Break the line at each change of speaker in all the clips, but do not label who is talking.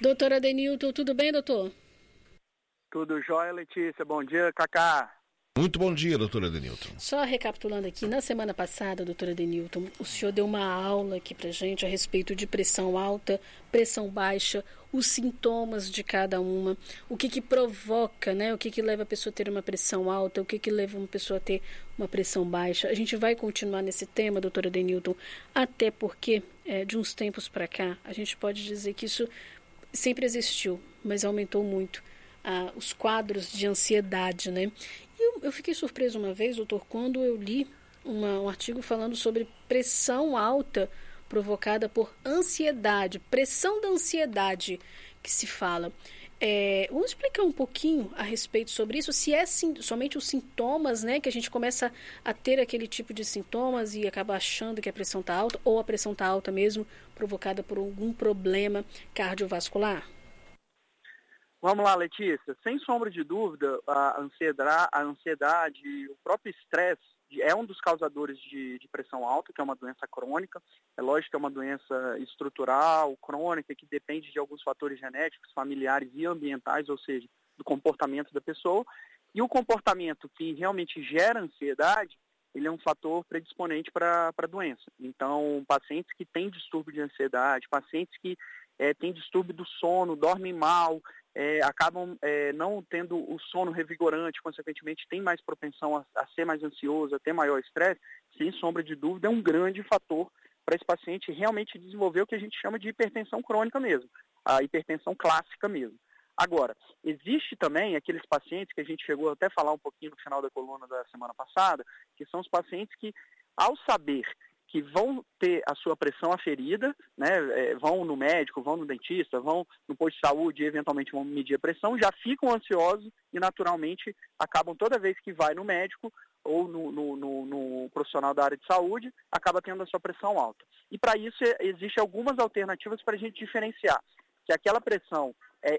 Doutor Adenilton, tudo bem, doutor?
Tudo jóia, Letícia. Bom dia, Cacá.
Muito bom dia, doutora Adenilton.
Só recapitulando aqui, na semana passada, doutora Adenilton, o senhor deu uma aula aqui pra gente a respeito de pressão alta, pressão baixa, os sintomas de cada uma, o que provoca, né? O que leva a pessoa a ter uma pressão alta, o que leva uma pessoa a ter uma pressão baixa. A gente vai continuar nesse tema, doutora Adenilton, até porque, de uns tempos para cá, a gente pode dizer que isso sempre existiu, mas aumentou muito. Os quadros de ansiedade, né? E eu fiquei surpreso uma vez, doutor, quando eu li um artigo falando sobre pressão alta provocada por ansiedade, pressão da ansiedade que se fala. Vamos explicar um pouquinho a respeito sobre isso, se é somente os sintomas, né, que a gente começa a ter aquele tipo de sintomas e acaba achando que a pressão está alta, ou a pressão está alta mesmo, provocada por algum problema cardiovascular?
Vamos lá, Letícia. Sem sombra de dúvida, a ansiedade, o próprio estresse é um dos causadores de pressão alta, que é uma doença crônica. É lógico que é uma doença estrutural, crônica, que depende de alguns fatores genéticos, familiares e ambientais, ou seja, do comportamento da pessoa. E o comportamento que realmente gera ansiedade, ele é um fator predisponente para a doença. Então, pacientes que têm distúrbio de ansiedade, pacientes que têm distúrbio do sono, dormem mal, acabam não tendo o sono revigorante, consequentemente tem mais propensão a ser mais ansioso, a ter maior estresse, sem sombra de dúvida, é um grande fator para esse paciente realmente desenvolver o que a gente chama de hipertensão crônica mesmo, a hipertensão clássica mesmo. Agora, existe também aqueles pacientes que a gente chegou até a falar um pouquinho no final da coluna da semana passada, que são os pacientes que, ao saber que vão ter a sua pressão aferida, né, vão no médico, vão no dentista, vão no posto de saúde e eventualmente vão medir a pressão, já ficam ansiosos e naturalmente acabam toda vez que vai no médico ou no profissional da área de saúde, acaba tendo a sua pressão alta. E para isso existem algumas alternativas para a gente diferenciar, que aquela pressão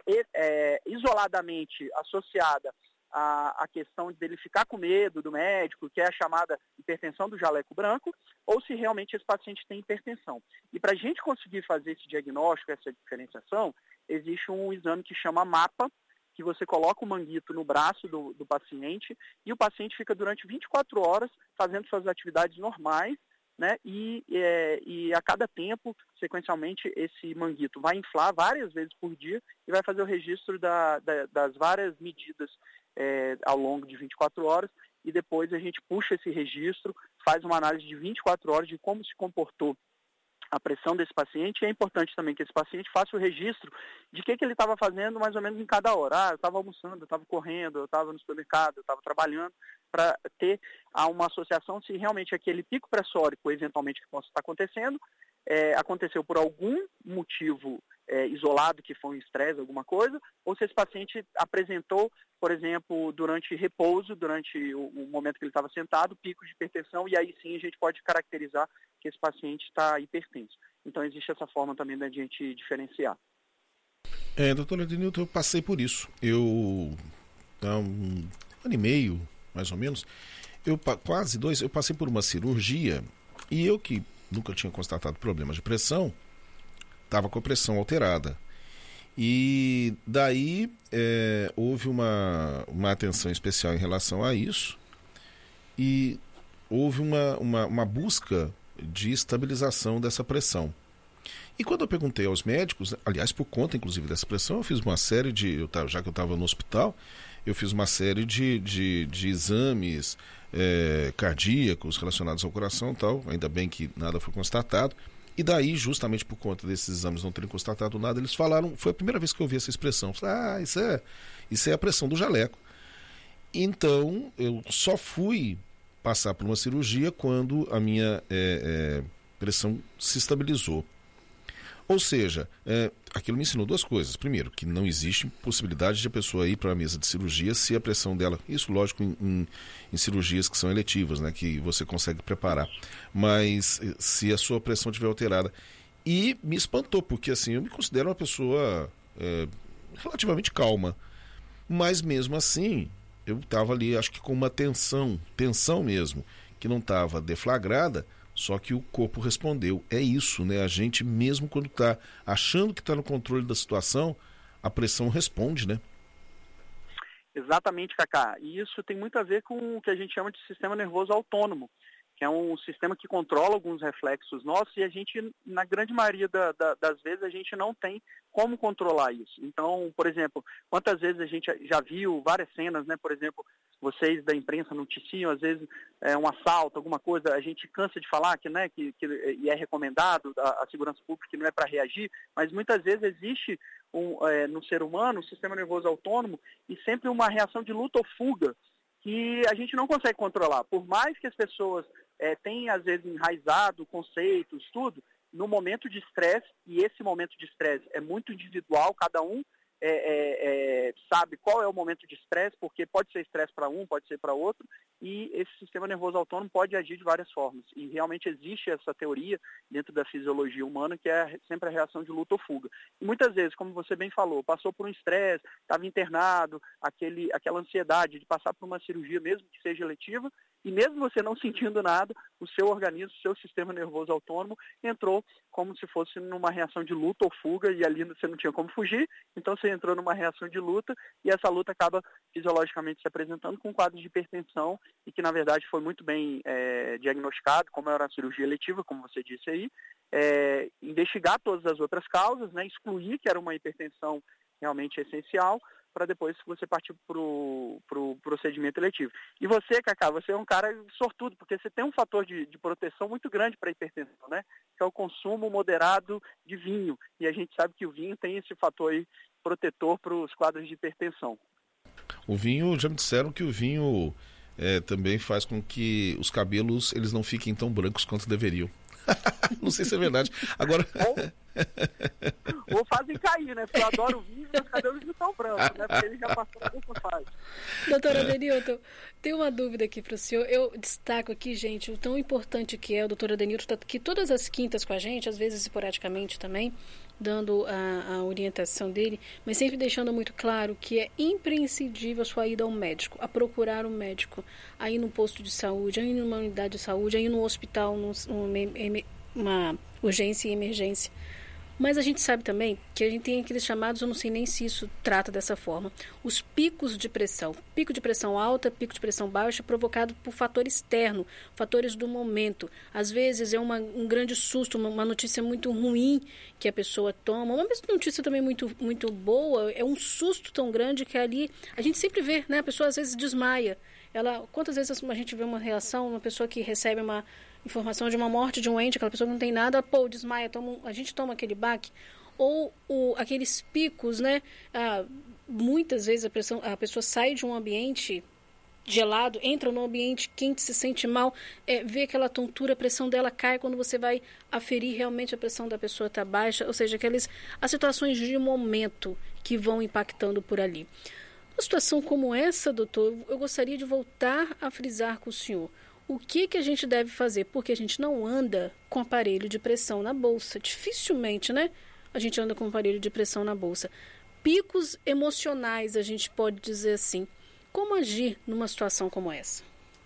isoladamente associada a questão dele ficar com medo do médico, que é a chamada hipertensão do jaleco branco, ou se realmente esse paciente tem hipertensão. E para a gente conseguir fazer esse diagnóstico, essa diferenciação, existe um exame que chama MAPA, que você coloca o manguito no braço do paciente e o paciente fica durante 24 horas fazendo suas atividades normais, né? E a cada tempo, sequencialmente, esse manguito vai inflar várias vezes por dia e vai fazer o registro das várias medidas ao longo de 24 horas e depois a gente puxa esse registro, faz uma análise de 24 horas de como se comportou a pressão desse paciente. E é importante também que esse paciente faça o registro de que ele estava fazendo mais ou menos em cada hora. Eu estava almoçando, eu estava correndo, eu estava no supermercado, eu estava trabalhando, para ter uma associação se realmente aquele pico pressórico, eventualmente, que possa estar acontecendo, aconteceu por algum motivo isolado, que foi um estresse, alguma coisa, ou se esse paciente apresentou, por exemplo, durante repouso, durante o momento que ele estava sentado, pico de hipertensão, e aí sim a gente pode caracterizar que esse paciente está hipertenso. Então existe essa forma também da gente diferenciar.
Doutor Adenilton, eu passei por isso. Há um ano e meio, mais ou menos, quase 2, eu passei por uma cirurgia e eu que nunca tinha constatado problemas de pressão, estava com a pressão alterada. E daí houve uma atenção especial em relação a isso e houve uma busca de estabilização dessa pressão. E quando eu perguntei aos médicos, aliás, por conta inclusive dessa pressão, eu fiz uma série já que eu estava no hospital, eu fiz uma série de exames cardíacos relacionados ao coração e tal, ainda bem que nada foi constatado. E daí, justamente por conta desses exames não terem constatado nada, eles falaram, foi a primeira vez que eu ouvi essa expressão, isso é a pressão do jaleco. Então, eu só fui passar por uma cirurgia quando a minha pressão se estabilizou. Ou seja, aquilo me ensinou duas coisas. Primeiro, que não existe possibilidade de a pessoa ir para a mesa de cirurgia se a pressão dela... Isso, lógico, em cirurgias que são eletivas, né, que você consegue preparar. Mas se a sua pressão estiver alterada. E me espantou, porque assim, eu me considero uma pessoa relativamente calma. Mas mesmo assim, eu estava ali, acho que com uma tensão mesmo, que não estava deflagrada, Só que o corpo respondeu. É isso, né? A gente, mesmo quando está achando que está no controle da situação, a pressão responde, né?
Exatamente, Cacá. E isso tem muito a ver com o que a gente chama de sistema nervoso autônomo, que é um sistema que controla alguns reflexos nossos e a gente, na grande maioria das vezes, a gente não tem como controlar isso. Então, por exemplo, quantas vezes a gente já viu várias cenas, né? Por exemplo, vocês da imprensa noticiam, às vezes, um assalto, alguma coisa, a gente cansa de falar que, né, que e é recomendado a segurança pública que não é para reagir, mas muitas vezes existe no ser humano, um sistema nervoso autônomo, e sempre uma reação de luta ou fuga, que a gente não consegue controlar. Por mais que as pessoas tenham, às vezes, enraizado conceitos, tudo, no momento de estresse, e esse momento de estresse é muito individual, cada um sabe qual é o momento de estresse, porque pode ser estresse para um, pode ser para outro, e esse sistema nervoso autônomo pode agir de várias formas. E realmente existe essa teoria dentro da fisiologia humana, que é sempre a reação de luta ou fuga. E muitas vezes, como você bem falou, passou por um estresse, estava internado, aquela ansiedade de passar por uma cirurgia, mesmo que seja eletiva, e mesmo você não sentindo nada, o seu organismo, o seu sistema nervoso autônomo entrou como se fosse numa reação de luta ou fuga, e ali você não tinha como fugir, então você entrou numa reação de luta, e essa luta acaba fisiologicamente se apresentando com quadros de hipertensão, e que na verdade foi muito bem diagnosticado, como era uma cirurgia eletiva, como você disse aí, investigar todas as outras causas, né, excluir que era uma hipertensão realmente essencial, para depois você partir para o procedimento eletivo. E você, Cacá, você é um cara sortudo, porque você tem um fator de proteção muito grande para a hipertensão, né? Que é o consumo moderado de vinho. E a gente sabe que o vinho tem esse fator aí protetor para os quadros de hipertensão.
O vinho, já me disseram que o vinho também faz com que os cabelos eles não fiquem tão brancos quanto deveriam. Não sei se é verdade. Agora...
Ou fazem cair, né? Porque eu adoro vinho e meus cabelos não estão brancos, né? Porque ele já passou por essa fase.
Doutora Adenilton, tem uma dúvida aqui para o senhor. Eu destaco aqui, gente, o tão importante que é o doutor Adenilton está aqui todas as quintas com a gente, às vezes esporadicamente também, dando a orientação dele, mas sempre deixando muito claro que é imprescindível a sua ida ao médico, a procurar um médico, a ir no posto de saúde, a ir numa unidade de saúde, a ir no hospital, uma urgência e emergência. Mas a gente sabe também que a gente tem aqueles chamados, eu não sei nem se isso trata dessa forma, os picos de pressão. Pico de pressão alta, pico de pressão baixa, provocado por fator externo, fatores do momento. Às vezes é um grande susto, uma notícia muito ruim que a pessoa toma, uma notícia também muito, muito boa, é um susto tão grande que ali a gente sempre vê, né? A pessoa às vezes desmaia. Quantas vezes a gente vê uma reação, uma pessoa que recebe uma informação de uma morte de um ente, aquela pessoa que não tem nada, desmaia, a gente toma aquele baque, ou aqueles picos, né? Muitas vezes a pessoa sai de um ambiente gelado, entra num ambiente quente, se sente mal, vê aquela tontura, a pressão dela cai, quando você vai aferir, realmente a pressão da pessoa está baixa, ou seja, as situações de momento que vão impactando por ali. Uma situação como essa, doutor, eu gostaria de voltar a frisar com o senhor. O que a gente deve fazer? Porque a gente não anda com aparelho de pressão na bolsa. Dificilmente, né? A gente anda com aparelho de pressão na bolsa. Picos emocionais, a gente pode dizer assim. Como agir numa situação como essa?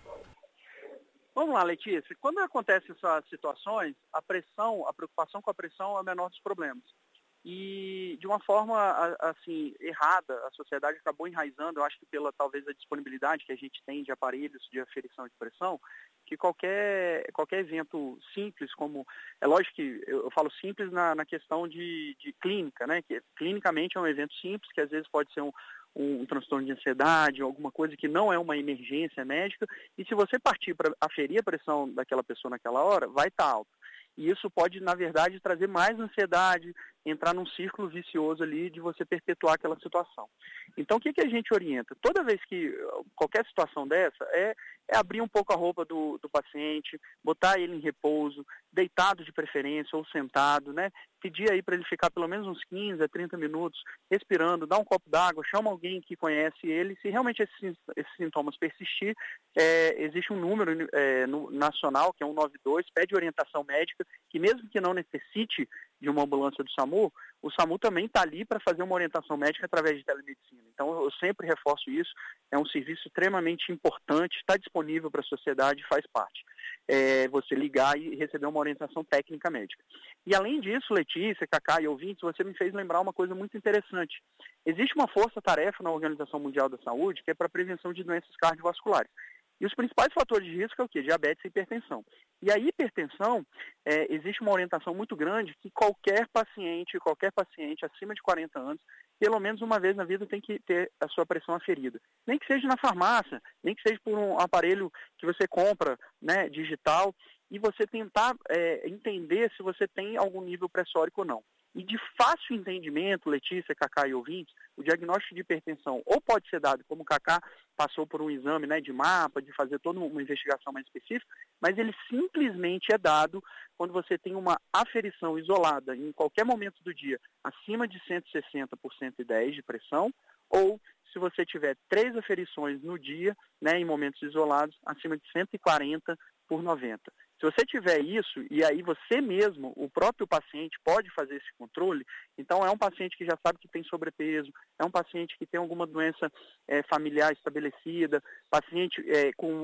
Vamos lá, Letícia. Quando acontecem essas situações, a preocupação com a pressão é o menor dos problemas. E de uma forma assim errada, a sociedade acabou enraizando, eu acho que pela talvez a disponibilidade que a gente tem de aparelhos de aferição de pressão, que qualquer evento simples, como é lógico que eu falo simples na questão de clínica, né? Que clinicamente é um evento simples, que às vezes pode ser um transtorno de ansiedade, alguma coisa que não é uma emergência médica, e se você partir para aferir a pressão daquela pessoa naquela hora, vai estar alta. E isso pode, na verdade, trazer mais ansiedade, entrar num círculo vicioso ali de você perpetuar aquela situação. Então, o que a gente orienta? Toda vez que qualquer situação dessa é abrir um pouco a roupa do paciente, botar ele em repouso, deitado de preferência ou sentado, né? Pedir aí para ele ficar pelo menos uns 15 a 30 minutos respirando, dar um copo d'água, chama alguém que conhece ele. Se realmente esses sintomas persistir, existe um número nacional, que é 192, pede orientação médica, que mesmo que não necessite de uma ambulância do SAMU, o SAMU também está ali para fazer uma orientação médica através de telemedicina. Então, eu sempre reforço isso, é um serviço extremamente importante, está disponível para a sociedade e faz parte. você ligar e receber uma orientação técnica médica. E além disso, Letícia, Cacá e ouvintes, você me fez lembrar uma coisa muito interessante. Existe uma força-tarefa na Organização Mundial da Saúde que é para a prevenção de doenças cardiovasculares. E os principais fatores de risco é o quê? Diabetes e hipertensão. E a hipertensão, existe uma orientação muito grande que qualquer paciente acima de 40 anos, pelo menos uma vez na vida tem que ter a sua pressão aferida. Nem que seja na farmácia, nem que seja por um aparelho que você compra, né, digital, e você tentar entender se você tem algum nível pressórico ou não. E de fácil entendimento, Letícia, Cacá e ouvintes, o diagnóstico de hipertensão ou pode ser dado, como o Cacá passou por um exame, né, de mapa, de fazer toda uma investigação mais específica, mas ele simplesmente é dado quando você tem uma aferição isolada em qualquer momento do dia acima de 160 por 110 de pressão, ou se você tiver 3 aferições no dia, né, em momentos isolados, acima de 140 por 90. Se você tiver isso, e aí você mesmo, o próprio paciente, pode fazer esse controle, então é um paciente que já sabe que tem sobrepeso, é um paciente que tem alguma doença familiar estabelecida, paciente com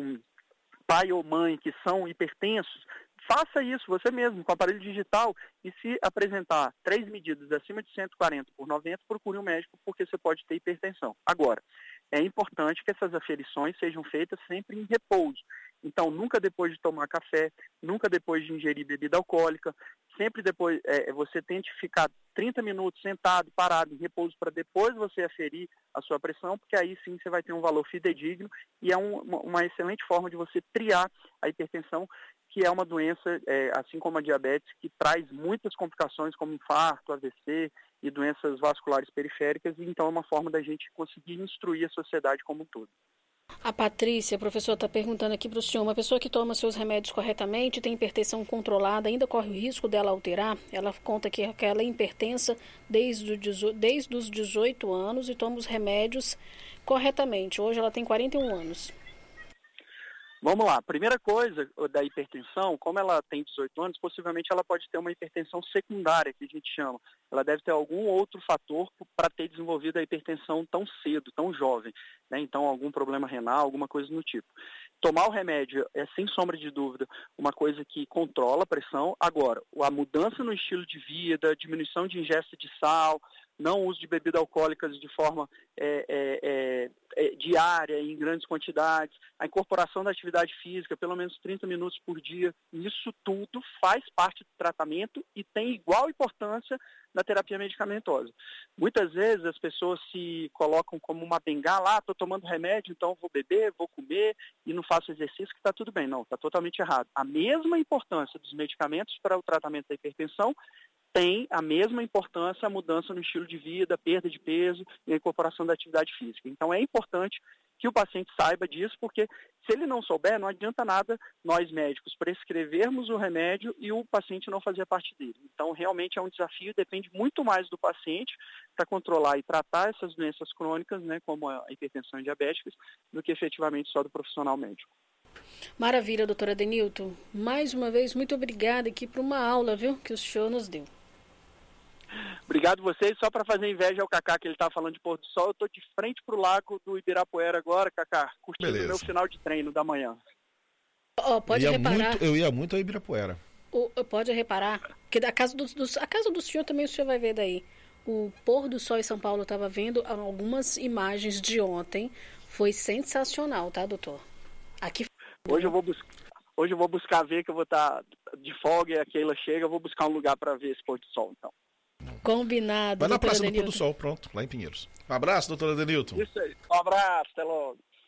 pai ou mãe que são hipertensos, faça isso você mesmo, com aparelho digital, e se apresentar 3 medidas acima de 140 por 90, procure um médico, porque você pode ter hipertensão. Agora, é importante que essas aferições sejam feitas sempre em repouso. Então, nunca depois de tomar café, nunca depois de ingerir bebida alcoólica, sempre depois, você tente ficar 30 minutos sentado, parado, em repouso, para depois você aferir a sua pressão, porque aí sim você vai ter um valor fidedigno e é uma excelente forma de você triar a hipertensão, que é uma doença, assim como a diabetes, que traz muitas complicações como infarto, AVC e doenças vasculares periféricas, e então é uma forma da gente conseguir instruir a sociedade como um todo.
A Patrícia, a professora, está perguntando aqui para o senhor, uma pessoa que toma seus remédios corretamente, tem hipertensão controlada, ainda corre o risco dela alterar? Ela conta que ela é hipertensa desde os 18 anos e toma os remédios corretamente. Hoje ela tem 41 anos.
Vamos lá, primeira coisa da hipertensão, como ela tem 18 anos, possivelmente ela pode ter uma hipertensão secundária, que a gente chama. Ela deve ter algum outro fator para ter desenvolvido a hipertensão tão cedo, tão jovem, né? Então, algum problema renal, alguma coisa do tipo. Tomar o remédio é, sem sombra de dúvida, uma coisa que controla a pressão. Agora, a mudança no estilo de vida, diminuição de ingesta de sal, não uso de bebidas alcoólicas de forma diária, em grandes quantidades, a incorporação da atividade física, pelo menos 30 minutos por dia, isso tudo faz parte do tratamento e tem igual importância na terapia medicamentosa. Muitas vezes as pessoas se colocam como uma bengala, estou tomando remédio, então vou beber, vou comer e não faço exercício, que está tudo bem. Não, está totalmente errado. A mesma importância dos medicamentos para o tratamento da hipertensão tem a mesma importância a mudança no estilo de vida, perda de peso e a incorporação da atividade física. Então é importante que o paciente saiba disso, porque se ele não souber, não adianta nada nós médicos prescrevermos o remédio e o paciente não fazer parte dele. Então realmente é um desafio, depende muito mais do paciente para controlar e tratar essas doenças crônicas, né, como a hipertensão e diabéticas, do que efetivamente só do profissional médico.
Maravilha, doutora Denilton. Mais uma vez, muito obrigada aqui por uma aula, viu, que o senhor nos deu.
Obrigado a vocês. Só para fazer inveja ao Cacá, que ele está falando de pôr do sol, eu estou de frente para o lago do Ibirapuera agora, Cacá, curtindo o meu final de treino da manhã.
Pode reparar.
Eu ia muito ao Ibirapuera.
Pode reparar que a casa do senhor também o senhor vai ver daí. O pôr do sol em São Paulo, eu estava vendo algumas imagens de ontem. Foi sensacional, tá, doutor? Aqui.
Hoje eu vou buscar ver, que eu vou estar de folga e a Keila chega, eu vou buscar um lugar para ver esse pôr do sol, então.
Combinado.
Vai na Praça do Pôr do Sol, pronto, lá em Pinheiros. Um abraço, doutora Denilton.
Isso aí. Um abraço, até logo.